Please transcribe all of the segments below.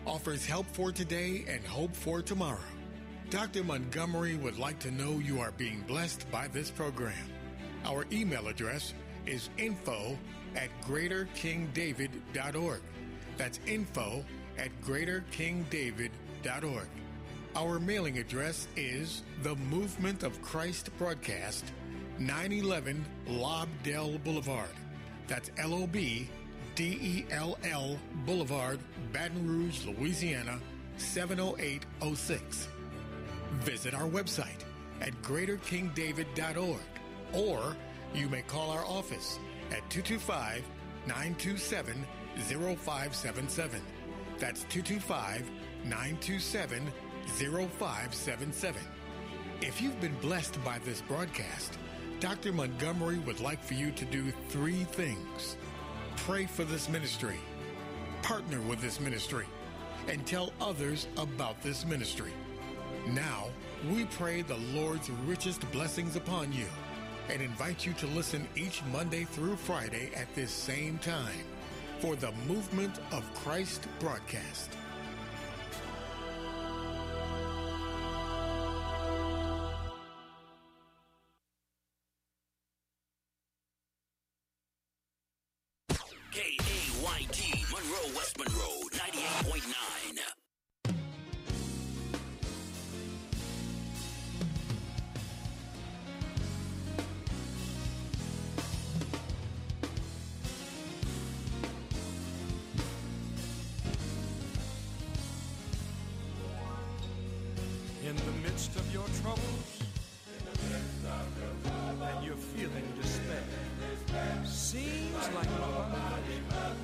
offers help for today and hope for tomorrow. Dr. Montgomery would like to know you are being blessed by this program. Our email address is info@greaterkingdavid.org. That's info@greaterkingdavid.org. Our mailing address is The Movement of Christ Broadcast, 911 Lobdell Boulevard. That's LOBDELL Boulevard, Baton Rouge, Louisiana, 70806. Visit our website at greaterkingdavid.org, or you may call our office at 225-927-0577. That's 225-927-0577. If you've been blessed by this broadcast, Dr. Montgomery would like for you to do 3 things. Pray for this ministry, partner with this ministry, and tell others about this ministry. Now, we pray the Lord's richest blessings upon you and invite you to listen each Monday through Friday at this same time for the Movement of Christ broadcast. KAYT Monroe, West Monroe, 98.9. In the midst of your troubles, and you're feeling despair, seems like nobody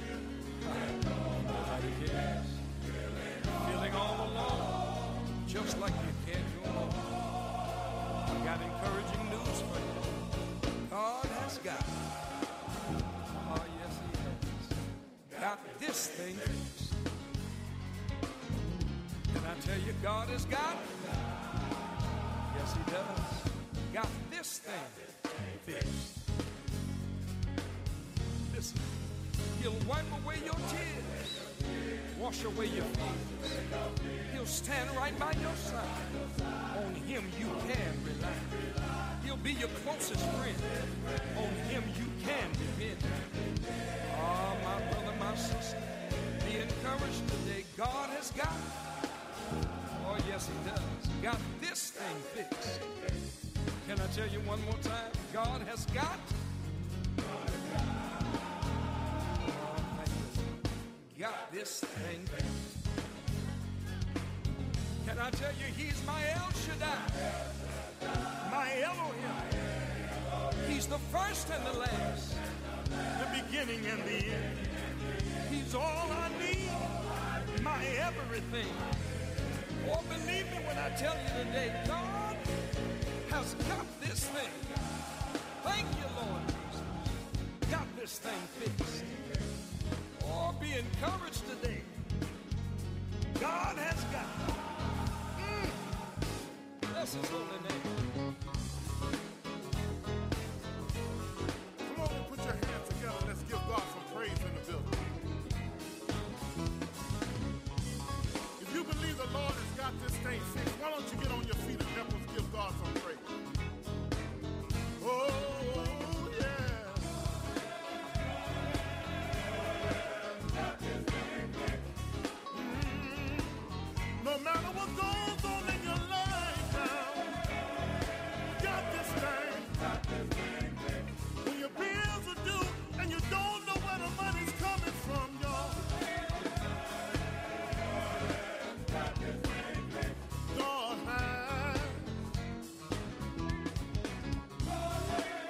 cares. Feeling all alone, just like you can't go on. I got encouraging news for you. God has got, oh yes he has, got this thing fixed. Can I tell you, God has got, yes he does, got this thing fixed. Listen, he'll wipe away your tears, wash away your fears. He'll stand right by your side. On him you can rely. He'll be your closest friend. On him you can depend. Oh, my brother, my sister, be encouraged today. God has got, oh yes he does, got this thing fixed. Can I tell you one more time? God has got, got this thing fixed. Can I tell you, he's my El Shaddai, my Elohim. He's the first and the last, the beginning and the end. He's all I need, my everything. Oh, believe me when I tell you today, God has got this thing. Thank you, Lord Jesus. Got this thing fixed. Oh, be encouraged today. God has got. Bless his holy name. Come on and put your hands together. Let's give God some praise in the building. If you believe the Lord has got this thing fixed, why don't you get on your feet and help us give God some praise? Oh, yeah. No matter what goes on in your life now, got this thing. When your bills are due and you don't know where the money's coming from, y'all. God has.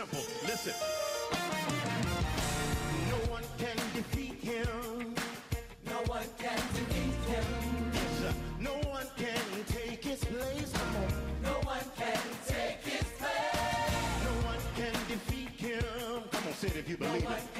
simple. Listen. No one can defeat him. No one can defeat him. Yes, sir. No one can take his place. Come on. No one can take his place. No one can defeat him. Come on, say it if you believe it.